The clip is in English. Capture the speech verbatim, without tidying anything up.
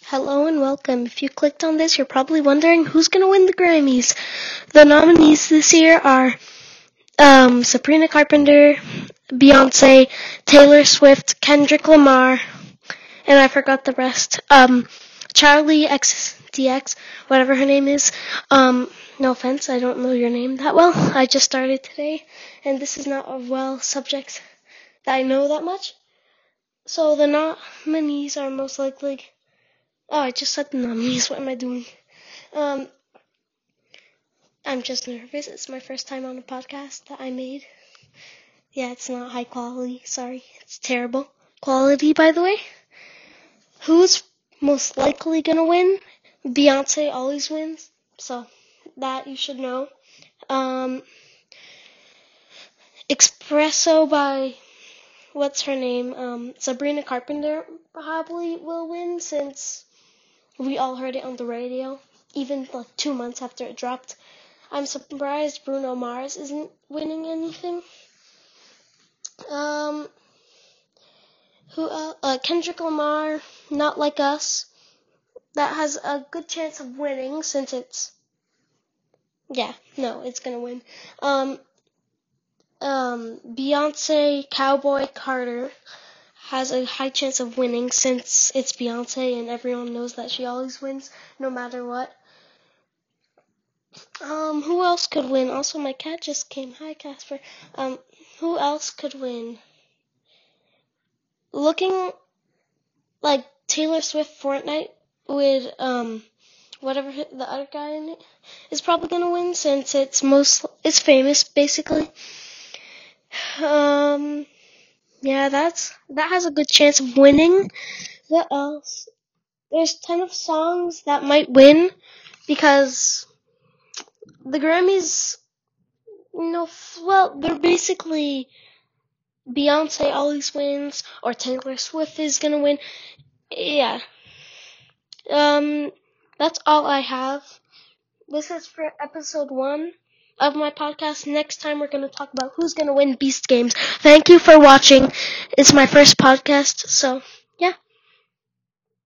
Hello and welcome. If you clicked on this, you're probably wondering who's going to win the Grammys. The nominees this year are um, Sabrina Carpenter, Beyonce, Taylor Swift, Kendrick Lamar, and I forgot the rest. Um, Charlie X D X, whatever her name is. Um, no offense, I don't know your name that well. I just started today, and this is not a well subject that I know that much. So the nominees are most likely... Oh, I just said the nominees. What am I doing? Um, I'm just nervous. It's my first time on a podcast that I made. Yeah, it's not high quality. Sorry. It's terrible quality, by the way. Who's most likely gonna win? Beyonce always wins. So, that you should know. Um, Espresso by, what's her name? Um, Sabrina Carpenter probably will win since we all heard it on the radio, even like two months after it dropped. I'm surprised Bruno Mars isn't winning anything. Um, who else? Uh, Kendrick Lamar, Not Like Us. That has a good chance of winning since it's... Yeah, no, it's gonna win. Um, um, Beyonce, Cowboy Carter has a high chance of winning since it's Beyonce and everyone knows that she always wins no matter what. Um, who else could win? Also, my cat just came. Hi, Casper. Um, who else could win? Looking like Taylor Swift Fortnite with, um, whatever the other guy in it is probably gonna win since it's most, it's famous, basically. Um, yeah, that's, that has a good chance of winning. What else? There's a ton of songs that might win because the Grammys, you know, well, they're basically Beyonce always wins or Taylor Swift is gonna win. Yeah. Um, that's all I have. This is for episode one of my podcast. Next time we're gonna talk about who's gonna win Beast Games. Thank you for watching. It's my first podcast, so